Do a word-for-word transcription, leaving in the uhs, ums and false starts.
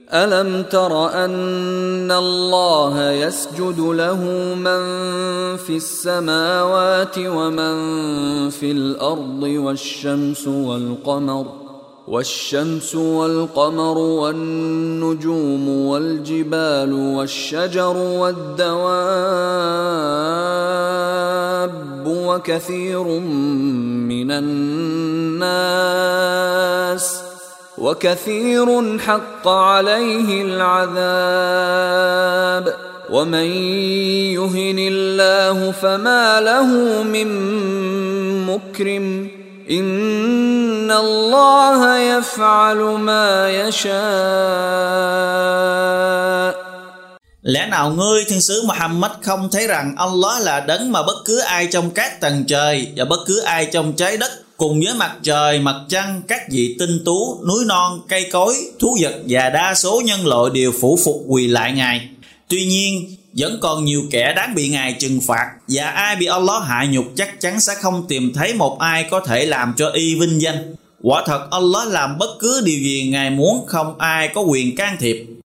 ألم تر أن الله يسجد له من في السماوات ومن في الأرض والشمس والقمر والشمس والقمر والنجوم والجبال والشجر والدواب وكثير من الناس وكثير حق عليه العذاب ومن يهن الله فما له من مكرم إن الله يفعل ما يشاء. Lẽ nào ngươi thiên sứ Muhammad không thấy rằng Allah là đấng mà bất cứ ai trong các tầng trời và bất cứ ai trong trái đất cùng với mặt trời, mặt trăng, các vị tinh tú, núi non, cây cối, thú vật và đa số nhân loại đều phủ phục quỳ lại Ngài. Tuy nhiên, vẫn còn nhiều kẻ đáng bị Ngài trừng phạt, và ai bị Allah hạ nhục chắc chắn sẽ không tìm thấy một ai có thể làm cho y vinh danh. Quả thật Allah làm bất cứ điều gì Ngài muốn, không ai có quyền can thiệp.